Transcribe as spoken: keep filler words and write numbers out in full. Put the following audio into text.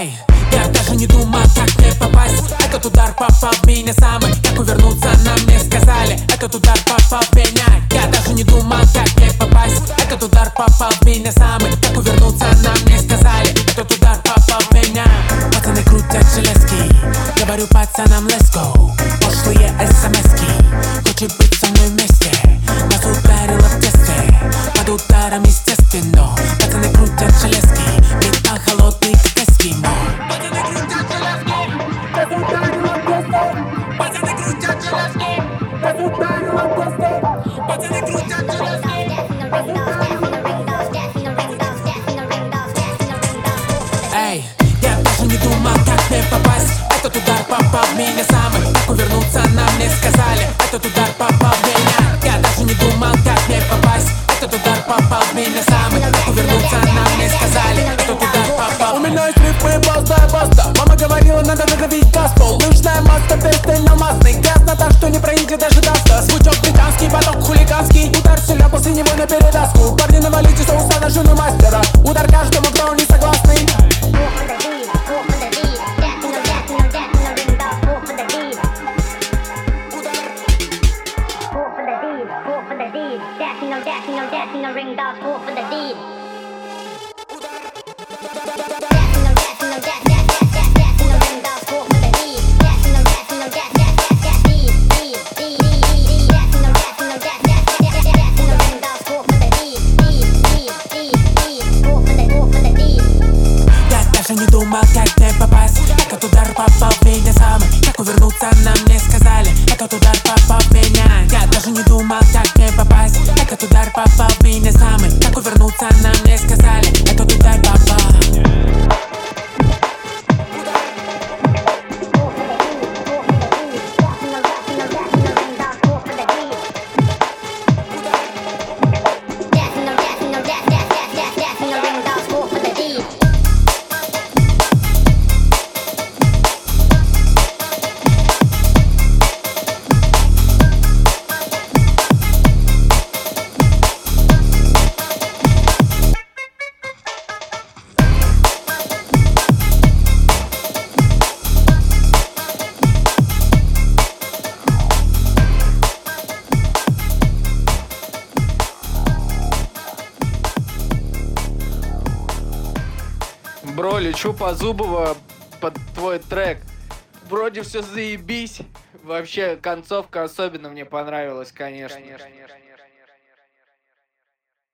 Эй, я даже не думал, как мне попасть. Этот удар попал в меня самый. Как увернуться нам не сказали. Этот удар попал в меня. Я даже не думал, как мне попасть. Этот удар попал в меня самый. Как увернуться нам не сказали. Этот удар попал в меня. Пацаны крутят железки. Говорю пацанам let's go. Пошлые смски. Хочет быть со мной вместе. Нас ударило в тесте. Под ударом естественно. Пацаны крутят железки. Металл холодный как эскимо. Пацаны крутят железки. Нас ударило в тесте. Пацаны крутят железки. Нас ударило в тесте. Пацаны крутят железки. Эй, я даже не думал, как мне попасть. Этот удар попал в меня самый. Как увернуться нам не сказали. Этот удар попал в меня. Я даже не думал, как мне попасть. Этот удар попал в меня самый. Как увернуться нам не сказали. Этот удар попал. У меня есть рифмы баста, баста. Мама говорила, надо надавить газ. Пол лыжная маска, ты стильно масный. Грязно так, что не проедет даже даста. Звучок британский, поток хулиганский. Удар сильно, после него на передаску. Парни, навалите соуса на жену мастера. Удар каждому, кто не согласный. Ring dogs, go for the deed. Я даже не думал, как мне попасть. Этот удар попал в меня самый. Как увернуться нам не сказали. Этот удар попал в меня. Я даже не думал, как мне попасть. Этот удар попал в меня самый. Как увернуться нам не сказали. Этот удар попал. Бро, лечу по Зубова под твой трек. Вроде все заебись. Вообще, концовка особенно мне понравилась, конечно. конечно, конечно.